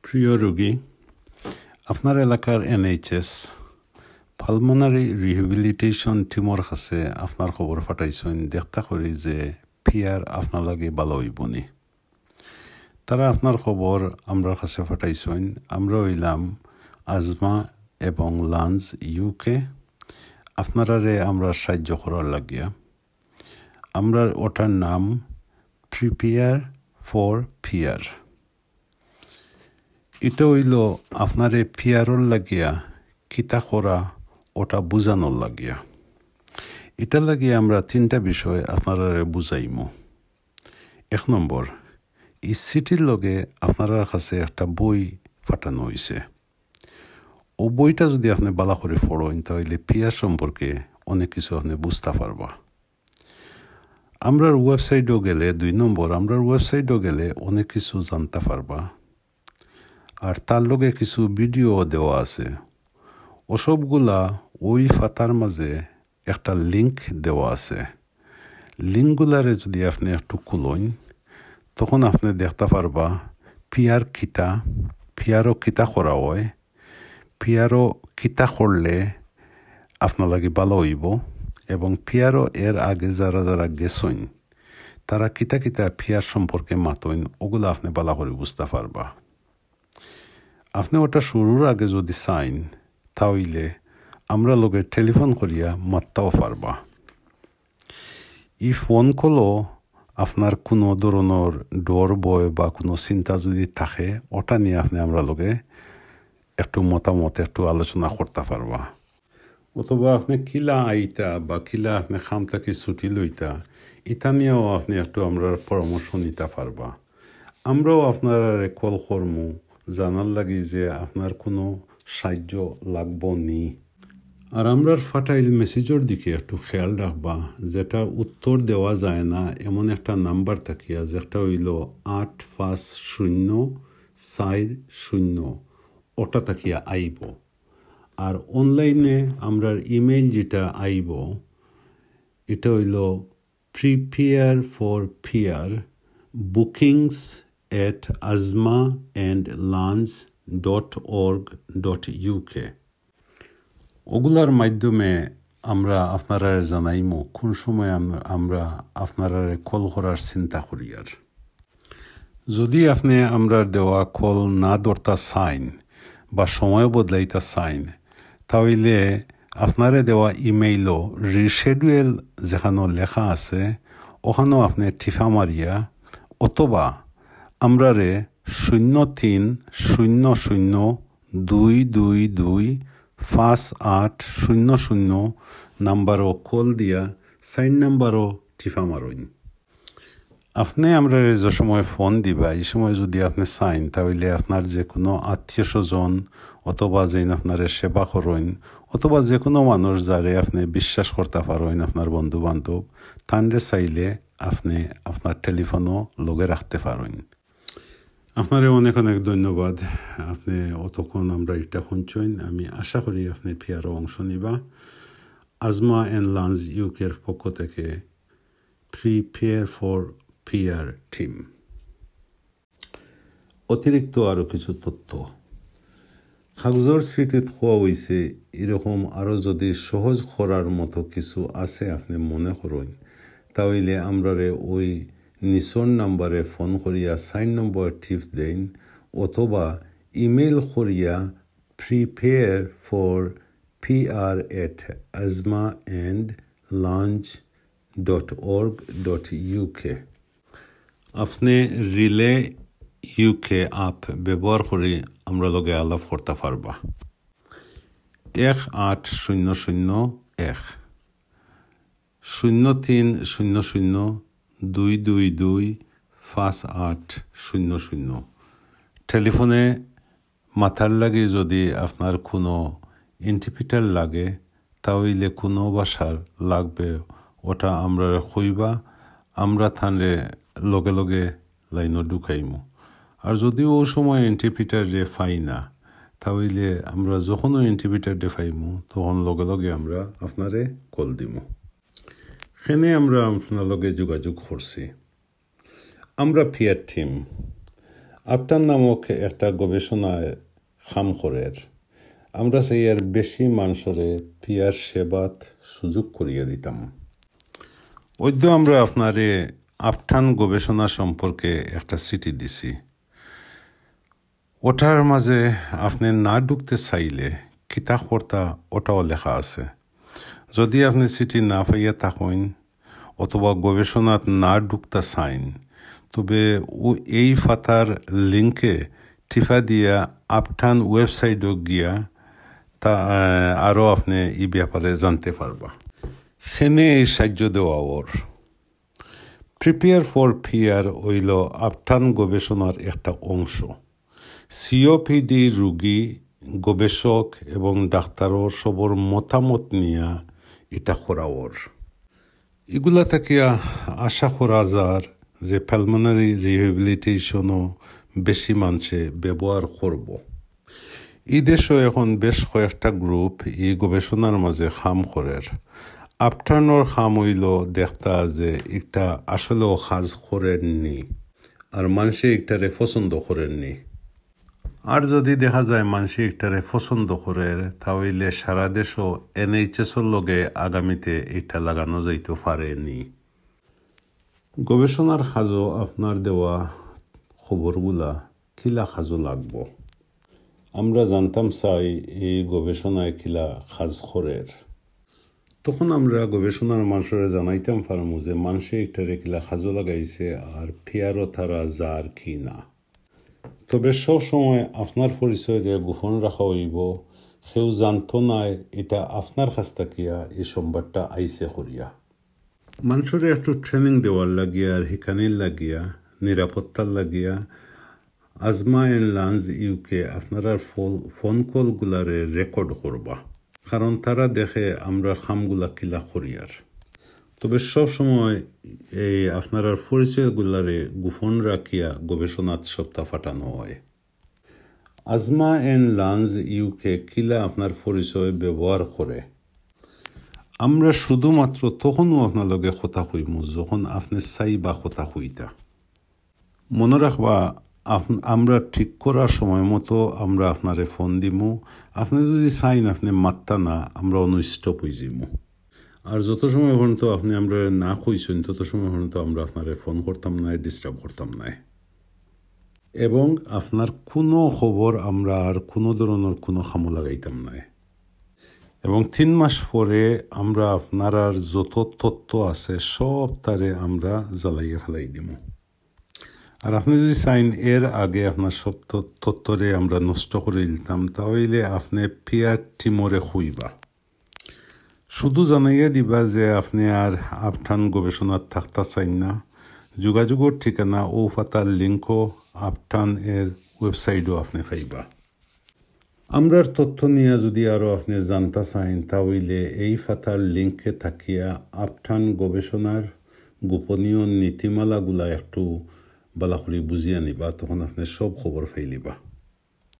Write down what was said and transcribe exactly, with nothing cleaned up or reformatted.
প্রিয় রোগী, আপনার এলাকার এনএইচএস পালমোনারি রিহেবিলিটেশন টিমর কাছে আপনার খবর ফাটাইছেন দেখতে করি যে পিয়ার আপনার লাগে ভালো হইবনি। তারা আপনার খবর আমরা কাছে ফাটাইছেন। আমরা হইলাম আজমা এবং লাঞ্জ ইউকে। আপনারারে আমরা সাহায্য করার লাগিয়া আমরা ওটার নাম প্রিপেয়ার ফর পিয়ার। এটা হইল আপনারে পিয়ারর লাগিয়া কিতা করা ওটা বুঝানোর লাগিয়া। এটা লাগিয়া আমরা তিনটা বিষয় আপনারা বুঝাইমু। এক নম্বর, এই সিটির লগে আপনার কাছে একটা বই ফাটানো হয়েছে। ও বইটা যদি আপনি বালা করে পড়েন তাহলে পিয়ার সম্পর্কে অনেক কিছু আপনি বুঝতে পারবা। আমরার ওয়েবসাইটও গেলে দুই নম্বর আমরার ওয়েবসাইটও গেলে অনেক কিছু জানতে পারবা। আর তার লগে কিছু ভিডিও দেওয়া আছে। ওসবগুলা ওই ফাতার মাঝে একটা লিঙ্ক দেওয়া আছে। লিঙ্কগুলারে যদি আপনি একটু খুলেন তখন আপনি দেখতে পারবা পিয়ার কিতা, পিয়ারও কিতা করা হয়, পিয়ারও কিতা করলে আপনার লাগে ভালো হইব এবং পিয়ারও এর আগে যারা যারা গেছেন তারা কিতা কিতা পিয়ার সম্পর্কে মাতইন ওগুলো আপনি ভালো করে বুঝতে পারবা। আপনি ওটা শুরুর আগে যদি চাইন তাহলে আমরা লোকে টেলিফোন করিয়া মারতেও পারবা। এই ফোন কলও আপনার কোনো ধরনের ডর ভয় বা কোনো চিন্তা যদি থাকে ওটা নিয়ে আপনি আমরা লোকে একটু মতামত একটু আলোচনা করতে পারবা। অথবা আপনি কিলা আইতা বা কিলা আপনি খাম থাকি ছুটি লইতা এটা নিয়েও আপনি একটু আমরা পরামর্শ নিতে পারবা। আমরাও আপনার কল করমু জানার লাগি যে আপনার কোনো সাহায্য লাগব নি। আর আমরার ফাটাইল মেসেজের দিকে একটু খেয়াল রাখবা, যেটা উত্তর দেওয়া যায় না এমন একটা নাম্বার থাকিয়া যেটা হইল আট পাঁচ শূন্য চার শূন্য ওটা থাকিয়া আইব। আর অনলাইনে আমরার ইমেইল যেটা আইব এটা হইল prepare for PR bookings at azma and lance dot org dot u k। ওগুলার মাধ্যমে আমরা আপনারা জানাইমু কোন সময় আমরা আপনারা কল করার চিন্তা করি। আর যদি আপনি আমরা দেওয়া কল না ধরতা চাইন বা সময় বদলাইতা চাইন তাহলে আপনারে দেওয়া ইমেইলও রিশেডিউল যেখানে লেখা আছে ওখানেও আপনি টিফা মারিয়া অথবা আমরারে শূন্য তিন শূন্য শূন্য দুই দুই দুই পাঁচ আট শূন্য শূন্য নাম্বারও কল দিয়া সাইন নাম্বারও টিফা মারুন। আপনি আমরা যে সময় ফোন দিবা এই সময় যদি আপনি চাইন তাহলে আপনার যে কোনো আত্মীয় স্বজন অথবা যেন আপনার সেবা করেন অথবা যে কোনো মানুষ যারে আপনি বিশ্বাস করতে পারেন আপনার বন্ধু বান্ধব তানরে চাইলে আপনি আপনার টেলিফোনও লগে রাখতে পারেন। আপনারে অনেক অনেক ধন্যবাদ। আপনি অতক্ষণ আমরা এটা শুনছেন। আমি আশা করি আপনি পিয়ারও অংশ নিবা। আজমা অ্যান্ড লাঞ্জ ইউকের পক্ষ থেকে প্রিপেয়ার ফর পিয়ার টিম। অতিরিক্ত আরও কিছু তথ্য কাগজের স্মৃতিত হওয়া হয়েছে এরকম আরও যদি সহজ করার মতো কিছু আছে আপনি মনে করেন তাহলে আমরারে ওই নিচর নাম্বারে ফোন করিয়া সাইন নম্বর টিপ দেন অথবা ইমেল করিয়া prepare for PR at asthma and lung dot org dot UK. আপনি রিলে ইউকে অ্যাপ ব্যবহার করে আমরা লগে আলাপ করতে পারবা। এক আট শূন্য শূন্য এক শূন্য তিন শূন্য শূন্য দুই দুই দুই পাঁচ আট শূন্য শূন্য। টেলিফোনে মাথার লাগে যদি আপনার কোনো ইন্টারপ্রিটার লাগে তাহলে কোনো ভাষার লাগবে ওটা আমরা কইবা, আমরা থানলে লগে লগে লাইনও ঢুকাইমু। আর যদি ও সময় ইন্টারপ্রিটার যে পাই না তাহলে আমরা যখনও ইন্টারপ্রিটার ডে পাইমু তখন লগে লগে আমরা আপনারে কল দিমু। এখানে আমরা আপনার লগে যোগাযোগ করছি। আমরা পিয়ার টিম। আপটান নামক একটা গবেষণায় খাম করের আমরা সেই আর বেশি মানুষরে পিয়ার সেবাত সুযোগ করিয়া দিতাম। ওইদ্য আমরা আপনারে আপটান গবেষণা সম্পর্কে একটা চিঠি দিছি। ওটার মাঝে আপনি না ঢুকতে চাইলে কিতা কর্তা ওটাও লেখা আছে। যদি আপনি চিঠি না পাইয়া থাকেন অথবা গবেষণাত না ঢুকতে চাইন তবে ও এই ফাতার লিঙ্কে টিপা দিয়া আপটান ওয়েবসাইটে গিয়া তা আরও আপনি এই ব্যাপারে জানতে পারবা। সেনে এই সাহায্য দেওয়া ওর প্রিপেয়ার ফর ফিয়ার হইল আপটান গবেষণার একটা অংশ। সিওপিডি রোগী গবেষক এবং ডাক্তারর সবর মতামত নিয়া এটা করা ওর। এগুলা থেকে আশা করা যার যে পালমোনারি রিহেবিলিটেশনও বেশি মানুষে ব্যবহার করব। এই দেশও এখন বেশ কয়েকটা গ্রুপ এই গবেষণার মাঝে খাম করের। আপটার্নর খাম হইল দেখতা যে একটা আসলেও কাজ করেননি আর মানুষে একটারে পছন্দ করেননি। আর যদি দেখা যায় মানুষে একটারে পছন্দ করে তাহলে সারা দেশও এনএইচএসর লগে আগামীতে এটা লাগানো যাইতে পারেনি। গবেষণার কাজও আপনার দেওয়া খবরগুলা কিলা কাজও লাগব আমরা জানতাম চাই এই গবেষণায় কিলা কাজ করের। তখন আমরা গবেষণার মানুষের জানাইতাম পারমু যে মানুষে একটারে কিলা কাজও লাগাইছে আর ফেয়ারও তারা যার কি না। তবে সব সময় আপনার পরিচয় গোপন রাখা হইব। কেউ জানত নাই এটা আপনার কাছ থাকিয়া এই সংবাদটা আইসে করিয়া। মানুষের একটু ট্রেনিং দেওয়ার লাগিয়া আর হিকানির লাগিয়া নিরাপত্তার লাগিয়া আজমা এন্ড লাঞ্জ ইউকে আপনারা ফোন কলগুলারে রেকর্ড করবা, কারণ তারা দেখে আমরা খামগুলা কিলা করিয়ার। তবে সব সময় এই আপনার পরিচয়গুলারে গোপন রাখিয়া গবেষণাত সপ্তাহ ফাটানো হয়। আজমা এন্ড লাঞ্জ ইউকে কিলা আপনার পরিচয় ব্যবহার করে আমরা শুধুমাত্র তখনও আপনার লগে কথা হইমু যখন আপনি চাই বা কথা হইতা। মনে রাখবা আমরা ঠিক করার সময় মতো আমরা আপনারে ফোন দিমু। আপনি যদি চাইন আপনি মাত্তা না আমরা অনুস্টপ হয়ে যাইমু। আর যত সময় পর্যন্ত আপনি আমরা না কইছেন তত সময় পর্যন্ত আমরা আপনারে ফোন করতাম না, ডিস্টার্ব করতাম না, এবং আপনার কোনো খবর আমরা আর কোনো ধরনের কোনো খামো লাগাইতাম না। এবং তিন মাস পরে আমরা আপনার আর যত তথ্য আছে সব তারে আমরা জ্বালাইয়া ফেলাই দিব। আর আপনি যদি চাইন এর আগে আপনার সব তথ্যরে আমরা নষ্ট করে দিতাম তাহলে আপনি পিয়ার টিমরে খুইবা। শুধু জানাইয়া দিবা যে আপনি আর আপটান গবেষণার থাকতে চাইন না। যোগাযোগের ঠিকানা ও ফাতার লিঙ্কও আপটান এর ওয়েবসাইটও আপনি পাইবা। আমরার তথ্য নিয়ে যদি আরও আপনি জানতে চাইন তাহলে এই ফাতার লিঙ্কে থাকিয়া আপটান গবেষণার গোপনীয় নীতিমালাগুলা একটু বালা করে বুঝিয়া নিবা, তখন আপনি সব খবর পাইলিবা।